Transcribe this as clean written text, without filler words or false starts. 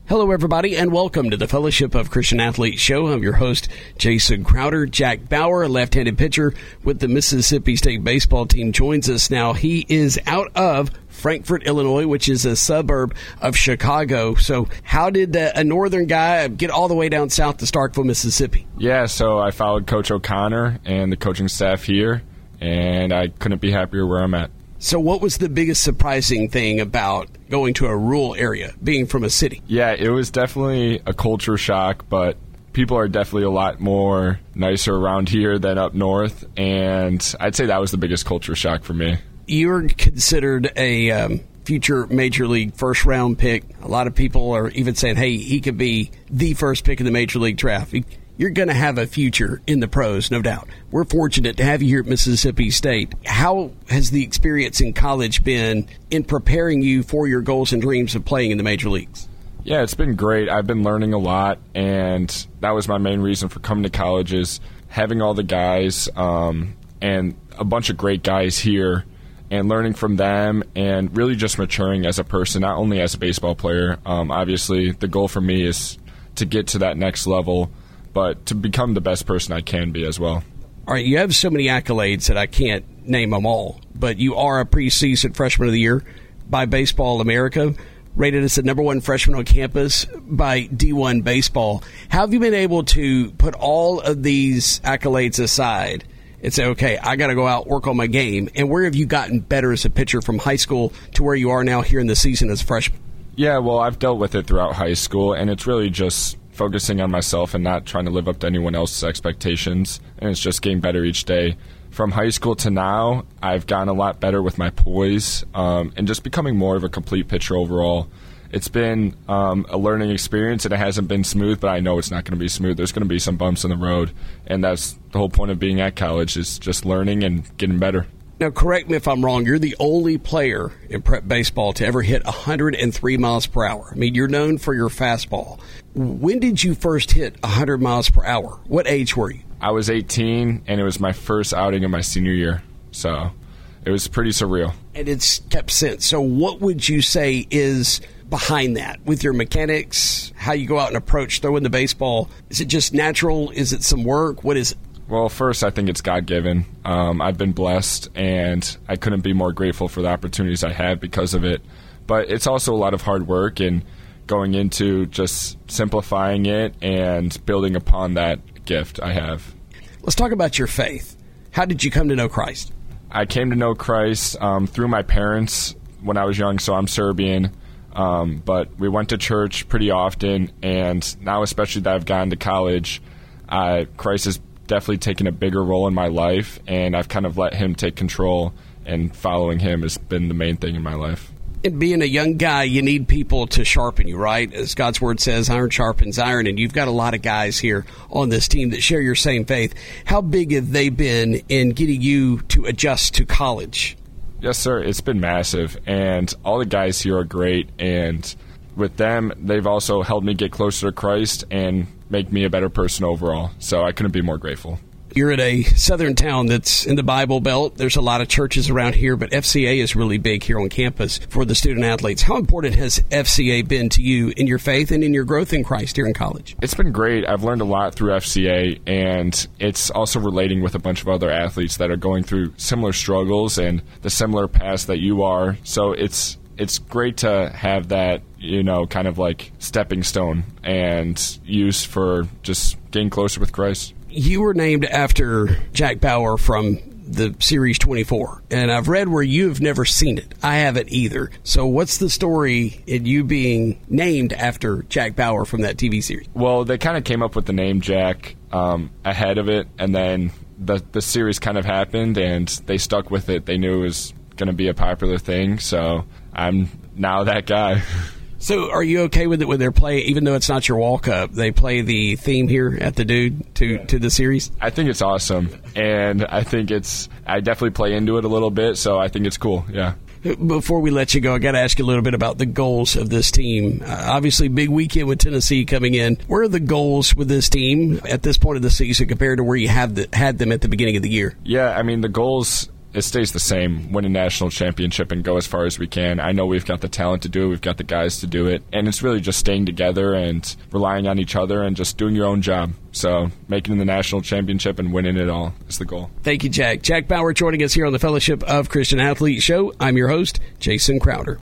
Hello, everybody, and welcome to the Fellowship of Christian Athletes show. I'm your host, Jason Crowder. Jack Bauer, a left-handed pitcher with the Mississippi State baseball team, joins us now. He is out of Frankfort, Illinois, which is a suburb of Chicago. So how did a northern guy get all the way down south to Starkville, Mississippi? Yeah, so I followed Coach O'Connor and the coaching staff here, and I couldn't be happier where I'm at. So what was the biggest surprising thing about going to a rural area, being from a city? Yeah, it was definitely a culture shock, but people are definitely a lot more nicer around here than up north, and I'd say that was the biggest culture shock for me. You're considered a future Major League first-round pick. A lot of people are even saying, hey, he could be the first pick in the Major League draft. You're going to have a future in the pros, no doubt. We're fortunate to have you here at Mississippi State. How has the experience in college been in preparing you for your goals and dreams of playing in the major leagues? Yeah, it's been great. I've been learning a lot, and that was my main reason for coming to college is having all the guys and a bunch of great guys here and learning from them and really just maturing as a person, not only as a baseball player. Obviously, the goal for me is to get to that next level, but to become the best person I can be as well. All right, you have so many accolades that I can't name them all, but you are a preseason Freshman of the Year by Baseball America, rated as the #1 freshman on campus by D1 Baseball. How have you been able to put all of these accolades aside and say, okay, I got to go out, work on my game, and where have you gotten better as a pitcher from high school to where you are now here in the season as a freshman? Yeah, well, I've dealt with it throughout high school, and it's really just focusing on myself and not trying to live up to anyone else's expectations, and it's just getting better each day. From high school to now, I've gotten a lot better with my poise and just becoming more of a complete pitcher overall. It's been a learning experience, and it hasn't been smooth, but I know it's not going to be smooth. There's going to be some bumps in the road, and that's the whole point of being at college is just learning and getting better. Now, correct me if I'm wrong, you're the only player in prep baseball to ever hit 103 miles per hour. I mean, you're known for your fastball. When did you first hit 100 miles per hour? What age were you? I was 18, and it was my first outing of my senior year, so it was pretty surreal. And it's kept since. So what would you say is behind that with your mechanics, how you go out and approach throwing the baseball? Is it just natural? Is it some work? What is it? Well, first, I think it's God-given. I've been blessed, and I couldn't be more grateful for the opportunities I have because of it. But it's also a lot of hard work and going into just simplifying it and building upon that gift I have. Let's talk about your faith. How did you come to know Christ? I came to know Christ through my parents when I was young, so I'm Serbian. But we went to church pretty often, and now especially that I've gone to college, Christ has definitely taken a bigger role in my life, and I've kind of let him take control, and following him has been the main thing in my life. And being a young guy, you need people to sharpen you, right? As God's word says, iron sharpens iron, and you've got a lot of guys here on this team that share your same faith. How big have they been in getting you to adjust to college? Yes, sir. It's been massive, and all the guys here are great, and with them, they've also helped me get closer to Christ and make me a better person overall. So I couldn't be more grateful. You're at a southern town that's in the Bible Belt. There's a lot of churches around here, but FCA is really big here on campus for the student athletes. How important has FCA been to you in your faith and in your growth in Christ here in college? It's been great. I've learned a lot through FCA, and it's also relating with a bunch of other athletes that are going through similar struggles and the similar paths that you are. So it's great to have that, kind of like stepping stone and use for just getting closer with Christ. You were named after Jack Bauer from the Series 24, and I've read where you've never seen it. I haven't either. So what's the story in you being named after Jack Bauer from that TV series? Well, they kind of came up with the name Jack ahead of it, and then the series kind of happened, and they stuck with it. They knew it was going to be a popular thing, so I'm now that guy. So are you okay with it when they're playing, even though it's not your walk-up, they play the theme here at the Dude to the series? I think it's awesome, and I definitely play into it a little bit, so I think it's cool, yeah. Before we let you go, I got to ask you a little bit about the goals of this team. Obviously, big weekend with Tennessee coming in. Where are the goals with this team at this point of the season compared to where you had them at the beginning of the year? Yeah, I mean, the goals it stays the same. Win a national championship and go as far as we can. I know we've got the talent to do it. We've got the guys to do it. And it's really just staying together and relying on each other and just doing your own job. So making the national championship and winning it all is the goal. Thank you, Jack. Jack Bauer joining us here on the Fellowship of Christian Athletes show. I'm your host, Jason Crowder.